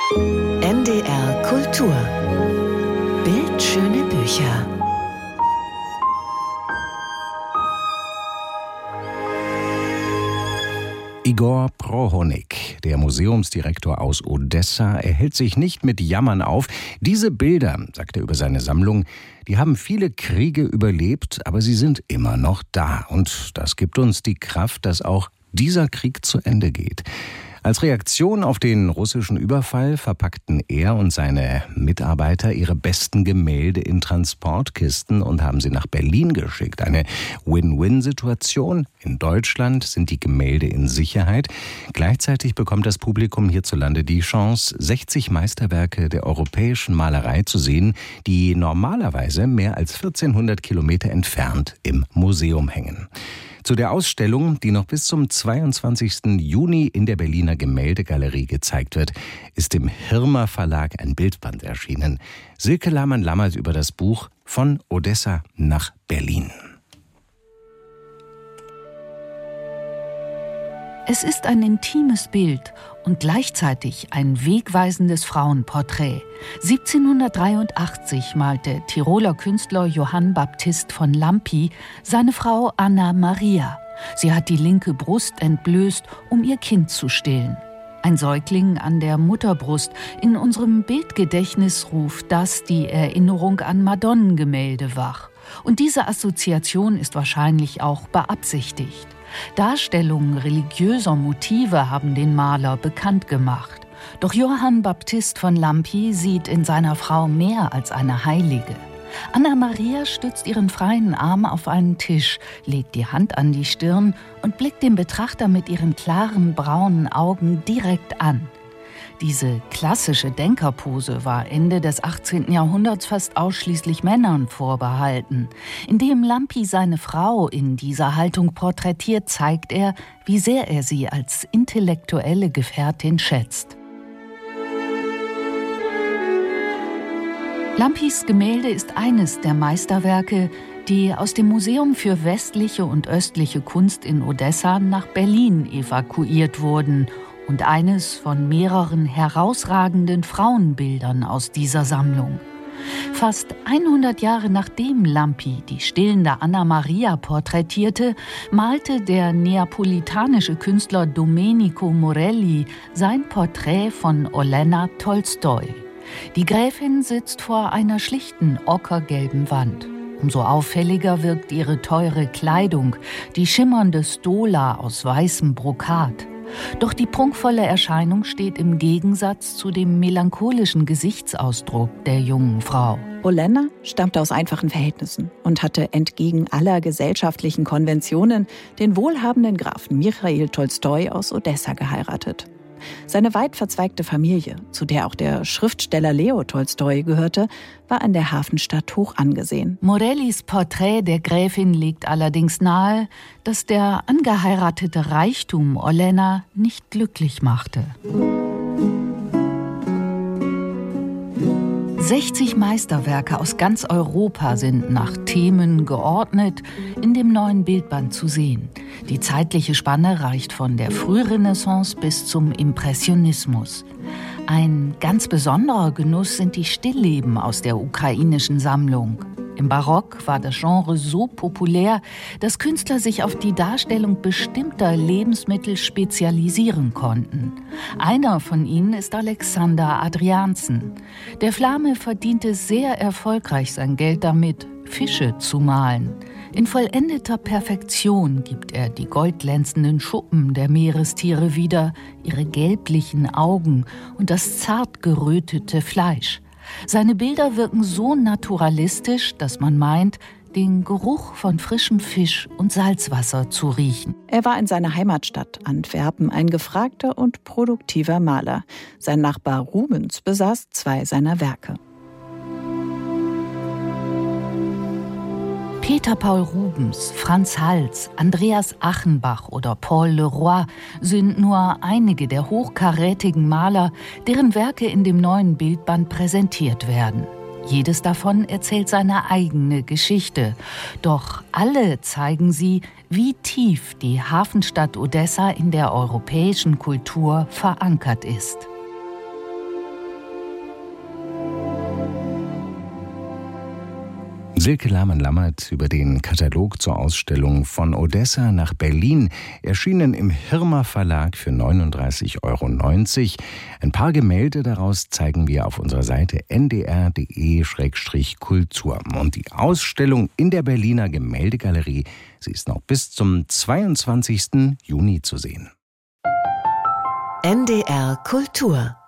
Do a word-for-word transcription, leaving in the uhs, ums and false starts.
N D R Kultur. Bildschöne Bücher. Igor Prohonik, der Museumsdirektor aus Odessa, erhält sich nicht mit Jammern auf. Diese Bilder, sagt er über seine Sammlung, die haben viele Kriege überlebt, aber sie sind immer noch da. Und das gibt uns die Kraft, dass auch dieser Krieg zu Ende geht. Als Reaktion auf den russischen Überfall verpackten er und seine Mitarbeiter ihre besten Gemälde in Transportkisten und haben sie nach Berlin geschickt. Eine Win-Win-Situation. In Deutschland sind die Gemälde in Sicherheit. Gleichzeitig bekommt das Publikum hierzulande die Chance, sechzig Meisterwerke der europäischen Malerei zu sehen, die normalerweise mehr als vierzehnhundert Kilometer entfernt im Museum hängen. Zu der Ausstellung, die noch bis zum zweiundzwanzigsten Juni in der Berliner Gemäldegalerie gezeigt wird, ist im Hirmer Verlag ein Bildband erschienen. Silke Lahmann-Lammert über das Buch Von Odessa nach Berlin. Es ist ein intimes Bild und gleichzeitig ein wegweisendes Frauenporträt. siebzehnhundertdreiundachtzig malte Tiroler Künstler Johann Baptist von Lampi seine Frau Anna Maria. Sie hat die linke Brust entblößt, um ihr Kind zu stillen. Ein Säugling an der Mutterbrust. In unserem Bildgedächtnis ruft das die Erinnerung an Madonnengemälde wach. Und diese Assoziation ist wahrscheinlich auch beabsichtigt. Darstellungen religiöser Motive haben den Maler bekannt gemacht. Doch Johann Baptist von Lampi sieht in seiner Frau mehr als eine Heilige. Anna Maria stützt ihren freien Arm auf einen Tisch, legt die Hand an die Stirn und blickt den Betrachter mit ihren klaren braunen Augen direkt an. Diese klassische Denkerpose war Ende des achtzehnten Jahrhunderts fast ausschließlich Männern vorbehalten. Indem Lampi seine Frau in dieser Haltung porträtiert, zeigt er, wie sehr er sie als intellektuelle Gefährtin schätzt. Lampis Gemälde ist eines der Meisterwerke, die aus dem Museum für westliche und östliche Kunst in Odessa nach Berlin evakuiert wurden und eines von mehreren herausragenden Frauenbildern aus dieser Sammlung. Fast hundert Jahre nachdem Lampi die stillende Anna Maria porträtierte, malte der neapolitanische Künstler Domenico Morelli sein Porträt von Olena Tolstoi. Die Gräfin sitzt vor einer schlichten ockergelben Wand. Umso auffälliger wirkt ihre teure Kleidung, die schimmernde Stola aus weißem Brokat. Doch die prunkvolle Erscheinung steht im Gegensatz zu dem melancholischen Gesichtsausdruck der jungen Frau. Olena stammte aus einfachen Verhältnissen und hatte entgegen aller gesellschaftlichen Konventionen den wohlhabenden Grafen Michail Tolstoi aus Odessa geheiratet. Seine weit verzweigte Familie, zu der auch der Schriftsteller Leo Tolstoi gehörte, war an der Hafenstadt hoch angesehen. Morellis Porträt der Gräfin legt allerdings nahe, dass der angeheiratete Reichtum Olena nicht glücklich machte. sechzig Meisterwerke aus ganz Europa sind nach Themen geordnet in dem neuen Bildband zu sehen. Die zeitliche Spanne reicht von der Frührenaissance bis zum Impressionismus. Ein ganz besonderer Genuss sind die Stillleben aus der ukrainischen Sammlung. Im Barock war das Genre so populär, dass Künstler sich auf die Darstellung bestimmter Lebensmittel spezialisieren konnten. Einer von ihnen ist Alexander Adriansen. Der Flame verdiente sehr erfolgreich sein Geld damit, Fische zu malen. In vollendeter Perfektion gibt er die goldglänzenden Schuppen der Meerestiere wieder, ihre gelblichen Augen und das zart gerötete Fleisch. Seine Bilder wirken so naturalistisch, dass man meint, den Geruch von frischem Fisch und Salzwasser zu riechen. Er war in seiner Heimatstadt Antwerpen ein gefragter und produktiver Maler. Sein Nachbar Rubens besaß zwei seiner Werke. Peter Paul Rubens, Franz Hals, Andreas Achenbach oder Paul Leroy sind nur einige der hochkarätigen Maler, deren Werke in dem neuen Bildband präsentiert werden. Jedes davon erzählt seine eigene Geschichte. Doch alle zeigen sie, wie tief die Hafenstadt Odessa in der europäischen Kultur verankert ist. Silke Lahmann-Lammert über den Katalog zur Ausstellung Von Odessa nach Berlin, erschienen im Hirmer Verlag für neununddreißig Euro neunzig. Ein paar Gemälde daraus zeigen wir auf unserer Seite n d r punkt d e slash kultur. Und die Ausstellung in der Berliner Gemäldegalerie, sie ist noch bis zum zweiundzwanzigsten Juni zu sehen. N D R Kultur